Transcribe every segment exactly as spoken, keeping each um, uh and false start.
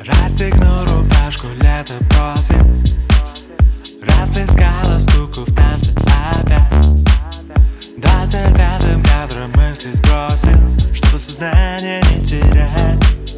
Расстегну рубашку, лето просит. Расплескала скуку в танце опять. Двадцать пятым кадром мысли сбросил, чтобы сознание не терять.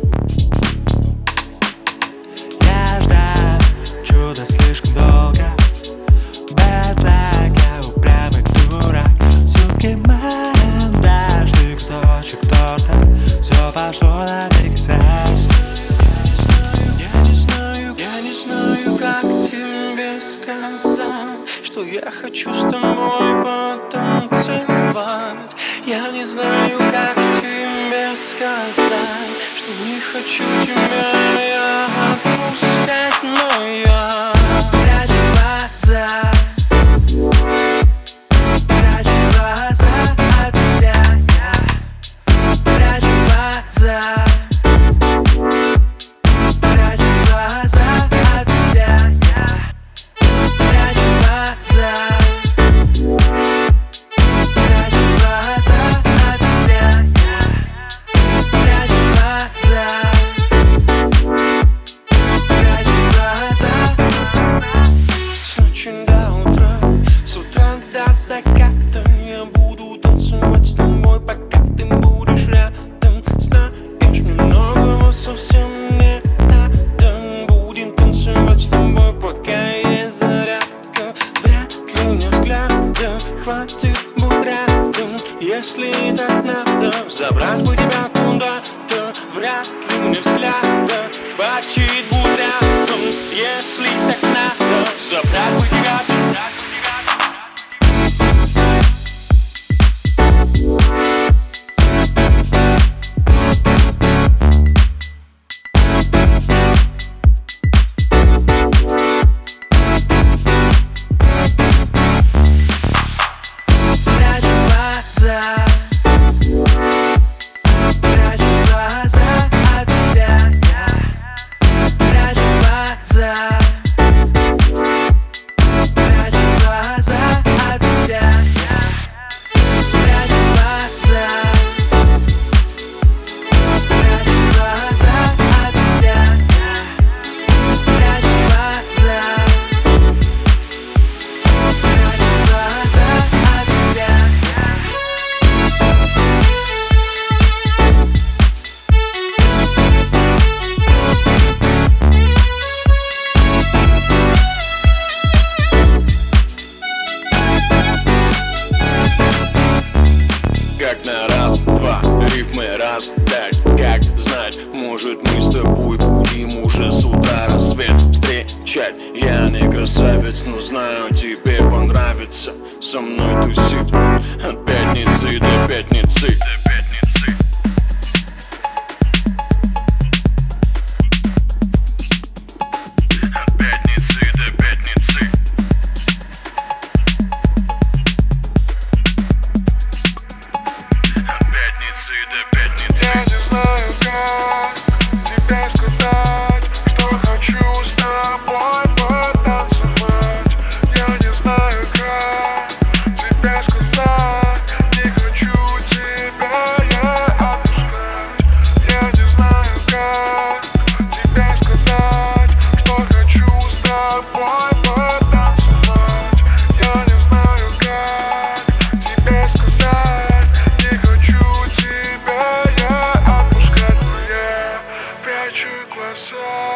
Я ждал чуда слишком долго. Bad luck, я упрямый дурак. Сутки мандаж, ты кусочек торта. Все пошло наперекосяк. Я не знаю, я не знаю, как тебе сказать, что я хочу с тобой потанцевать. Я не знаю, как тебе сказать, что не хочу тебя я отпускать, но я прячу глаза, прячу глаза от тебя, я прячу глаза. Заката я буду танцевать с тобой, пока ты будешь рядом. Знаешь, мне многого совсем не надо. Будем танцевать с тобой, пока есть зарядка. Вряд ли мне взгляда хватит, будь рядом. Если так надо, забрать бы тебя куда-то. Вряд ли мне взгляда хватит, будь рядом. Если так надо, забрать бы тебя куда-то. Как на раз, два, рифмы раз, пять. Как знать, может мы с тобой будем уже с утра рассвет встречать. Я не красавец, но знаю, тебе понравится со мной тусить от пятницы до пятницы. Я не знаю, как тебе сказать, что хочу с тобой потанцевать. Я не знаю, как тебе сказать, не хочу тебя я отпускать. Я не знаю, как тебе сказать, что хочу с тобой потанцевать. Я не знаю, как тебе сказать, не хочу тебя я отпускать, но я прячу глаза.